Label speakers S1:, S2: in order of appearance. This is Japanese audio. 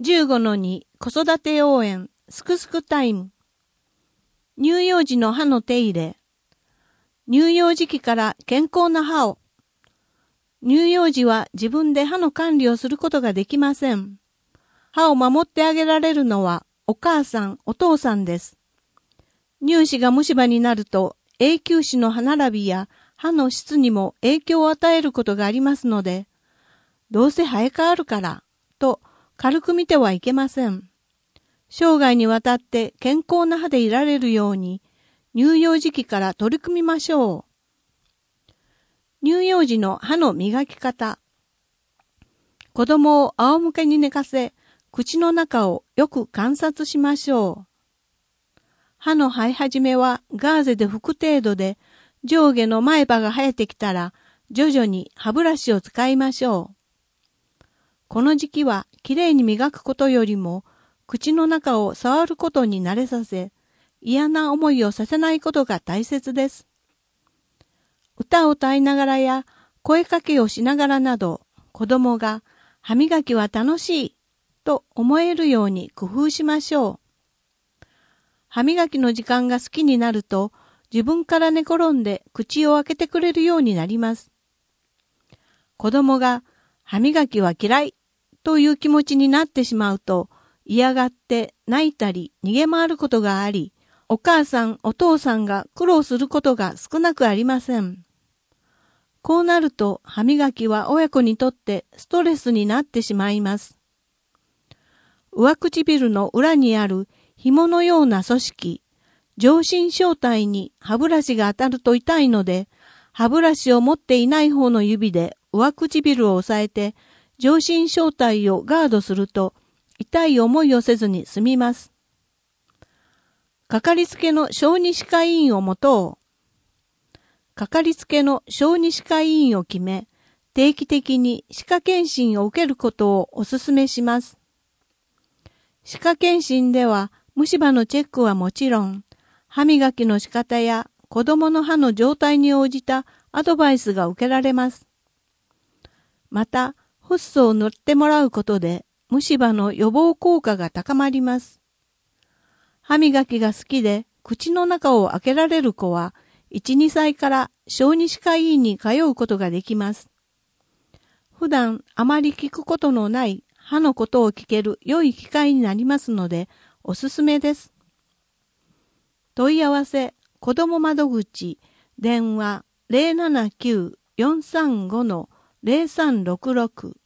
S1: 15-2子育て応援すくすくタイム。乳幼児の歯の手入れ。乳幼児期から健康な歯を。乳幼児は自分で歯の管理をすることができません。歯を守ってあげられるのはお母さん、お父さんです。乳歯が虫歯になると永久歯の歯並びや歯の質にも影響を与えることがありますので、どうせ生え変わるからと軽く見てはいけません。生涯にわたって健康な歯でいられるように乳幼児期から取り組みましょう。乳幼児の歯の磨き方。子供を仰向けに寝かせ、口の中をよく観察しましょう。歯の生え始めはガーゼで拭く程度で、上下の前歯が生えてきたら、徐々に歯ブラシを使いましょう。この時期はきれいに磨くことよりも、口の中を触ることに慣れさせ、嫌な思いをさせないことが大切です。歌を歌いながらや声かけをしながらなど、子供が歯磨きは楽しいと思えるように工夫しましょう。歯磨きの時間が好きになると、自分から寝転んで口を開けてくれるようになります。子供が歯磨きは嫌いという気持ちになってしまうと、嫌がって泣いたり逃げ回ることがあり、お母さんお父さんが苦労することが少なくありません。こうなると歯磨きは親子にとってストレスになってしまいます。上唇の裏にある紐のような組織、上唇小帯に歯ブラシが当たると痛いので、歯ブラシを持っていない方の指で上唇を押さえて、上唇小帯をガードすると、痛い思いをせずに済みます。かかりつけの小児歯科医院を持とう。かかりつけの小児歯科医院を決め、定期的に歯科検診を受けることをお勧めします。歯科検診では虫歯のチェックはもちろん、歯磨きの仕方や子供の歯の状態に応じたアドバイスが受けられます。また、フッ素を塗ってもらうことで、虫歯の予防効果が高まります。歯磨きが好きで口の中を開けられる子は、1、2歳から小児歯科医院に通うことができます。普段あまり聞くことのない歯のことを聞ける良い機会になりますので、おすすめです。問い合わせ、子ども窓口、電話 079-435-0366